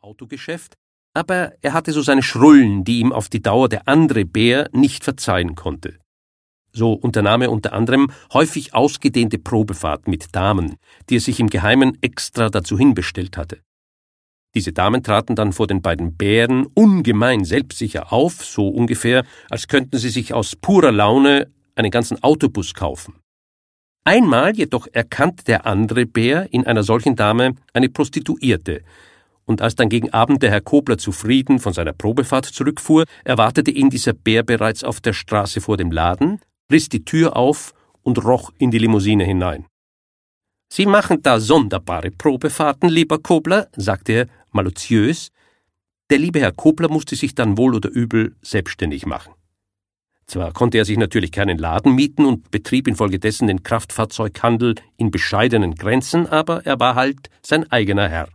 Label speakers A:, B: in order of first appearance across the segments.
A: Autogeschäft, aber er hatte so seine Schrullen, die ihm auf die Dauer der andere Bär nicht verzeihen konnte. So unternahm er unter anderem häufig ausgedehnte Probefahrten mit Damen, die er sich im Geheimen extra dazu hinbestellt hatte. Diese Damen traten dann vor den beiden Bären ungemein selbstsicher auf, so ungefähr, als könnten sie sich aus purer Laune einen ganzen Autobus kaufen. Einmal jedoch erkannte der andere Bär in einer solchen Dame eine Prostituierte, und als dann gegen Abend der Herr Kobler zufrieden von seiner Probefahrt zurückfuhr, erwartete ihn dieser Bär bereits auf der Straße vor dem Laden, riss die Tür auf und roch in die Limousine hinein. »Sie machen da sonderbare Probefahrten, lieber Kobler«, sagte er maloziös. Der liebe Herr Kobler musste sich dann wohl oder übel selbstständig machen. Zwar konnte er sich natürlich keinen Laden mieten und betrieb infolgedessen den Kraftfahrzeughandel in bescheidenen Grenzen, aber er war halt sein eigener Herr.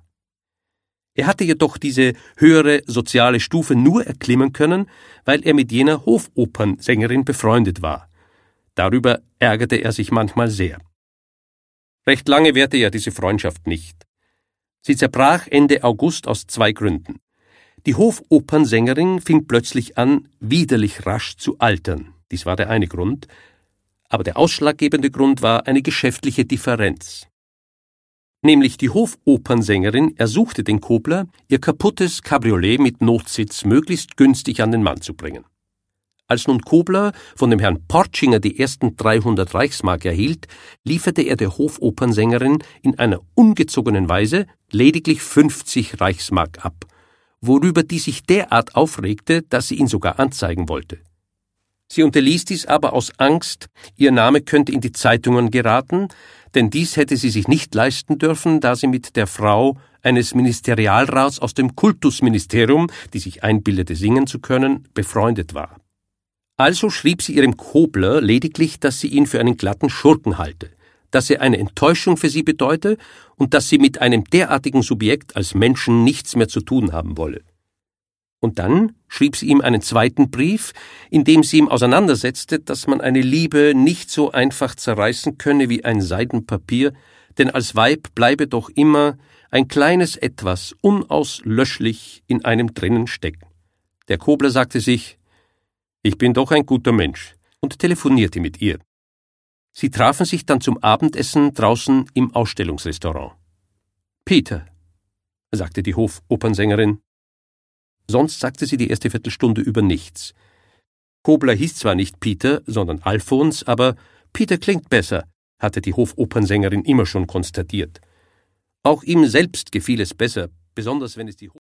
A: Er hatte jedoch diese höhere soziale Stufe nur erklimmen können, weil er mit jener Hofopernsängerin befreundet war. Darüber ärgerte er sich manchmal sehr. Recht lange währte ja diese Freundschaft nicht. Sie zerbrach Ende August aus 2 Gründen. Die Hofopernsängerin fing plötzlich an, widerlich rasch zu altern. Dies war der eine Grund. Aber der ausschlaggebende Grund war eine geschäftliche Differenz. Nämlich die Hofopernsängerin ersuchte den Kobler, ihr kaputtes Cabriolet mit Notsitz möglichst günstig an den Mann zu bringen. Als nun Kobler von dem Herrn Portschinger die ersten 300 Reichsmark erhielt, lieferte er der Hofopernsängerin in einer ungezogenen Weise lediglich 50 Reichsmark ab, worüber die sich derart aufregte, dass sie ihn sogar anzeigen wollte. Sie unterließ dies aber aus Angst, ihr Name könnte in die Zeitungen geraten, denn dies hätte sie sich nicht leisten dürfen, da sie mit der Frau eines Ministerialrats aus dem Kultusministerium, die sich einbildete, singen zu können, befreundet war. Also schrieb sie ihrem Kobler lediglich, dass sie ihn für einen glatten Schurken halte, dass er eine Enttäuschung für sie bedeute und dass sie mit einem derartigen Subjekt als Menschen nichts mehr zu tun haben wolle. Und dann schrieb sie ihm einen zweiten Brief, in dem sie ihm auseinandersetzte, dass man eine Liebe nicht so einfach zerreißen könne wie ein Seidenpapier, denn als Weib bleibe doch immer ein kleines Etwas unauslöschlich in einem drinnen stecken. Der Kobler sagte sich, ich bin doch ein guter Mensch, und telefonierte mit ihr. Sie trafen sich dann zum Abendessen draußen im Ausstellungsrestaurant. »Peter«, sagte die Hofopernsängerin. Sonst sagte sie die erste Viertelstunde über nichts. Kobler hieß zwar nicht Peter, sondern Alfons, aber Peter klingt besser, hatte die Hofopernsängerin immer schon konstatiert. Auch ihm selbst gefiel es besser, besonders wenn es die